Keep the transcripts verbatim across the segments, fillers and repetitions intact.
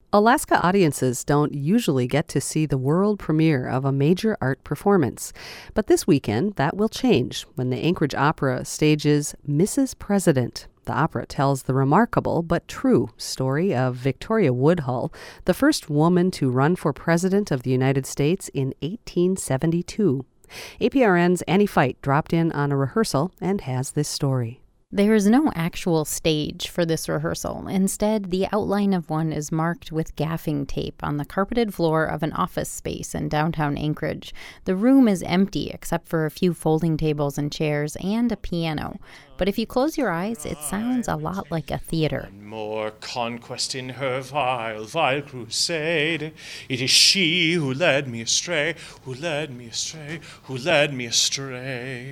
Alaska audiences don't usually get to see the world premiere of a major art performance. But this weekend, that will change when the Anchorage Opera stages Missus President. The opera tells the remarkable but true story of Victoria Woodhull, the first woman to run for president of the United States in eighteen seventy-two. A P R N's Annie Fight dropped in on a rehearsal and has this story. There is no actual stage for this rehearsal. Instead, the outline of one is marked with gaffing tape on the carpeted floor of an office space in downtown Anchorage. The room is empty except for a few folding tables and chairs and a piano. But if you close your eyes, it sounds a lot like a theater. One more conquest in her vile, vile crusade. It is she who led me astray, who led me astray, who led me astray.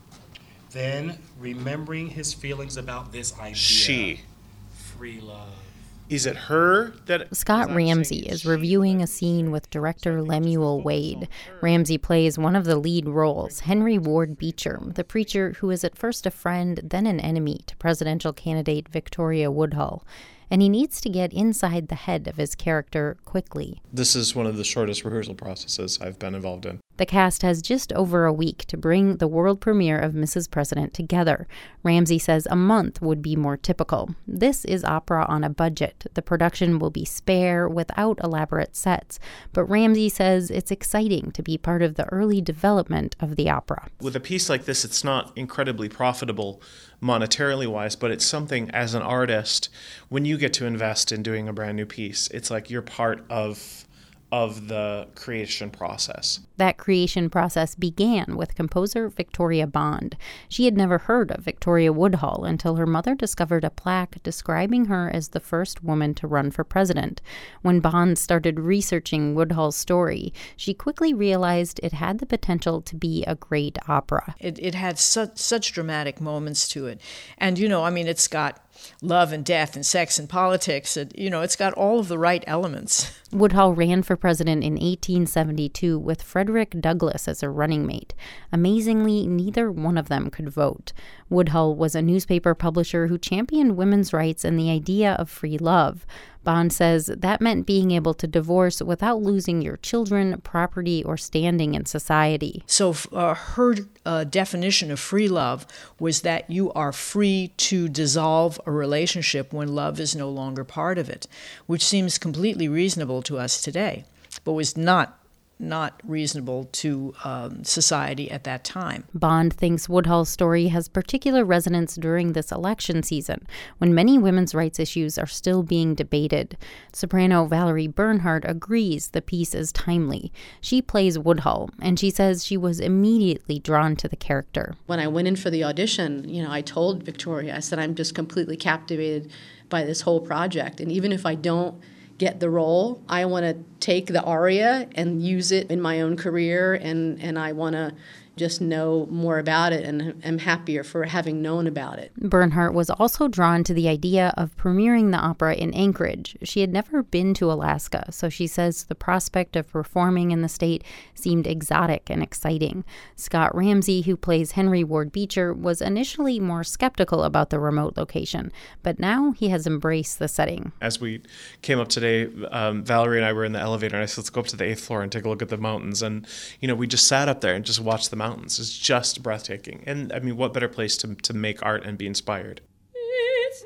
Then, remembering his feelings about this idea, she, free love. Is it her that... Scott Ramsey is reviewing a scene with director Lemuel Wade. Ramsey plays one of the lead roles, Henry Ward Beecher, the preacher who is at first a friend, then an enemy to presidential candidate Victoria Woodhull. And he needs to get inside the head of his character quickly. This is one of the shortest rehearsal processes I've been involved in. The cast has just over a week to bring the world premiere of Missus President together. Ramsey says a month would be more typical. This is opera on a budget. The production will be spare, without elaborate sets. But Ramsey says it's exciting to be part of the early development of the opera. With a piece like this, it's not incredibly profitable monetarily wise, but it's something as an artist, when you get to invest in doing a brand new piece, it's like you're part of of the creation process. That creation process began with composer Victoria Bond. She had never heard of Victoria Woodhull until her mother discovered a plaque describing her as the first woman to run for president. When Bond started researching Woodhull's story, she quickly realized it had the potential to be a great opera. It, it had such, such dramatic moments to it. And, you know, I mean, it's got love and death and sex and politics. It, you know, it's got all of the right elements. Woodhull ran for president in eighteen seventy-two with Frederick Douglass as a running mate. Amazingly, neither one of them could vote. Woodhull was a newspaper publisher who championed women's rights and the idea of free love. Bond says that meant being able to divorce without losing your children, property, or standing in society. So uh, her uh, definition of free love was that you are free to dissolve a relationship when love is no longer part of it, which seems completely reasonable to us today, but was not not reasonable to um, society at that time. Bond thinks Woodhull's story has particular resonance during this election season, when many women's rights issues are still being debated. Soprano Valerie Bernhardt agrees the piece is timely. She plays Woodhull, and she says she was immediately drawn to the character. When I went in for the audition, you know, I told Victoria, I said, I'm just completely captivated by this whole project, and even if I don't get the role, I want to take the aria and use it in my own career, and, and I want to just know more about it, and am happier for having known about it. Bernhardt was also drawn to the idea of premiering the opera in Anchorage. She had never been to Alaska, so she says the prospect of performing in the state seemed exotic and exciting. Scott Ramsey, who plays Henry Ward Beecher, was initially more skeptical about the remote location, but now he has embraced the setting. As we came up today, um, Valerie and I were in the elevator, and I said, let's go up to the eighth floor and take a look at the mountains. And, you know, we just sat up there and just watched the mountains. It's just breathtaking. And I mean, what better place to to make art and be inspired? It's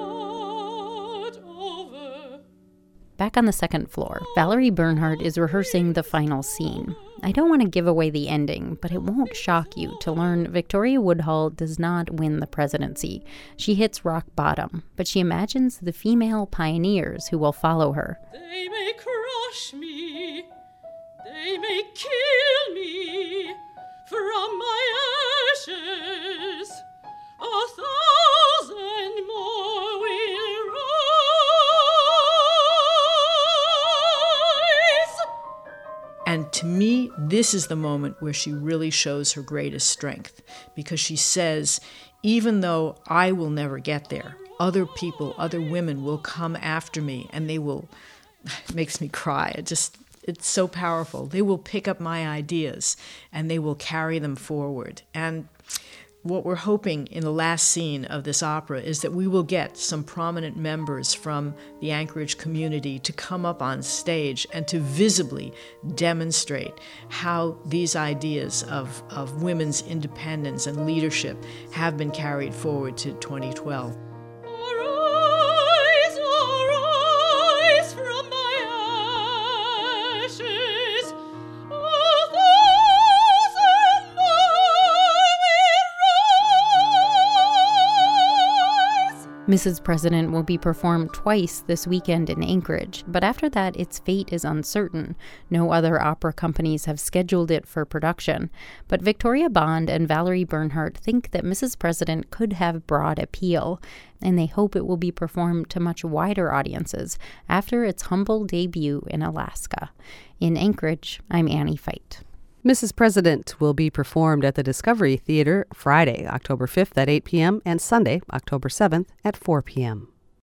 not over. Back on the second floor, Valerie Bernhardt is rehearsing the final scene. I don't want to give away the ending, but it won't shock you to learn Victoria Woodhull does not win the presidency. She hits rock bottom, but she imagines the female pioneers who will follow her. They may crush me, they may kill me. From my ashes, a thousand more will rise. And to me, this is the moment where she really shows her greatest strength, because she says, even though I will never get there, other people, other women will come after me, and they will, it makes me cry. It just... It's so powerful. They will pick up my ideas and they will carry them forward. And what we're hoping in the last scene of this opera is that we will get some prominent members from the Anchorage community to come up on stage and to visibly demonstrate how these ideas of, of women's independence and leadership have been carried forward to twenty twelve. Arise, arise from my ashes, a thousand more will rise. Missus President will be performed twice this weekend in Anchorage, but after that, its fate is uncertain. No other opera companies have scheduled it for production, but Victoria Bond and Valerie Bernhardt think that Missus President could have broad appeal, and they hope it will be performed to much wider audiences after its humble debut in Alaska. In Anchorage, I'm Annie Feit. Missus President will be performed at the Discovery Theater Friday, October fifth at eight p.m. and Sunday, October seventh at four p.m.